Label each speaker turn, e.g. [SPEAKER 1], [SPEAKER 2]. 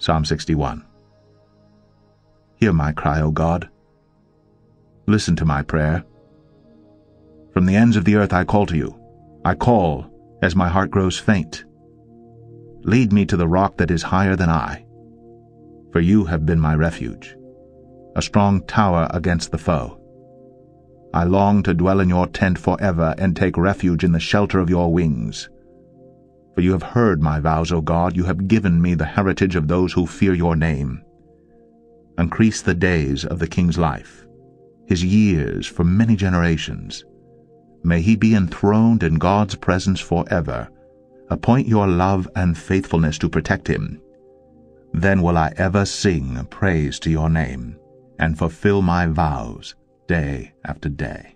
[SPEAKER 1] Psalm 61. Hear my cry, O God. Listen to my prayer. From the ends of the earth I call to you. I call as my heart grows faint. Lead me to the rock that is higher than I. For you have been my refuge, a strong tower against the foe. I long to dwell in your tent forever and take refuge in the shelter of your wings. For you have heard my vows, O God. You have given me the heritage of those who fear your name. Increase the days of the king's life, his years for many generations. May he be enthroned in God's presence forever. Appoint your love and faithfulness to protect him. Then will I ever sing praise to your name and fulfill my vows day after day.